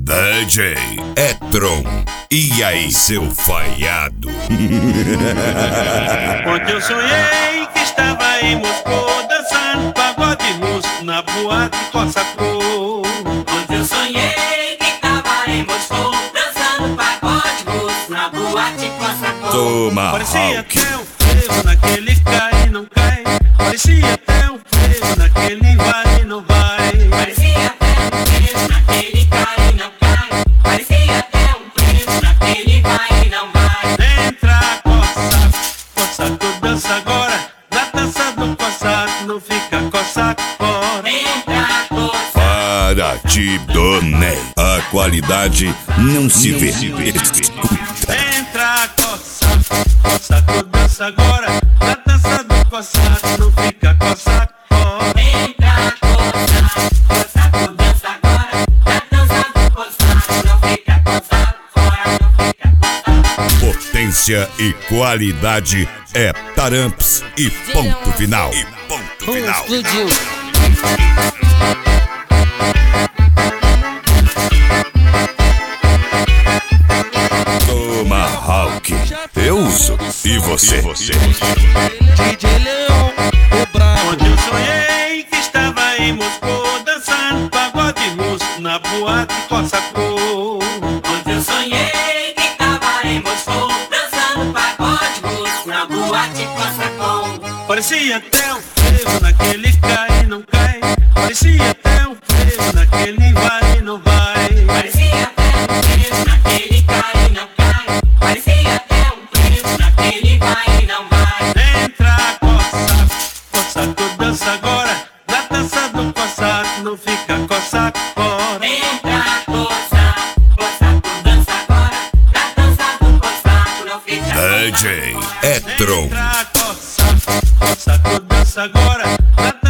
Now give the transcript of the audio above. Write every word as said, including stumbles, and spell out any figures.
D J Etron. E aí, seu falhado? Ontem eu sonhei que estava em Moscou, dançando pagode russo na boate Cossacô. Ontem eu sonhei que estava em Moscou, dançando pagode russo na boate Cossacô. Toma, Parecia Hulk. até um frevo naquele cai e não cai. Parecia até um frevo naquele vai e não vai. Parecia até um frevo naquele cai e não cai. Parecia até um frevo naquele vai e não vai. Entra, Cossaco, Cossaco dança agora. Na dança do Cossaco não fica Cossaco fora. Entra, Cossaco. Para te donei. A qualidade não se vê. Escuta. Entra, Cossaco, Cossaco dança agora. Na dança do Cossaco não fica Cossaco fora. Entra, Cossaco. Cossaco dança agora. Na dança do Cossaco não fica Cossaco fora. Não fica Cossaco. Potência e qualidade é Taramps e ponto final. E ponto Hum, final. explodiu. Toma, Hulk. Eu uso. E você? D J Leão, o brabo. Onde eu sonhei que estava em Moscou, dançando pagode russo na boate Cossacô. Ontem eu sonhei que tava em Moscou, dançando pagode russo na boate Cossacô. Parecia até um frevo naquele cai e não cai. Parecia até um frevo naquele vai e não vai. Parecia até um frevo naquele cai e não cai. Parecia até um frevo naquele vai e não vai. Entra, Cossaco, Cossaco dança agora. Na dança do Cossaco não fica Cossaco fora. Entra, Cossaco, Cossaco dança agora. Na dança do Cossaco não fica D J Etron. Entra, Cossaco, Cossaco dança agora. Na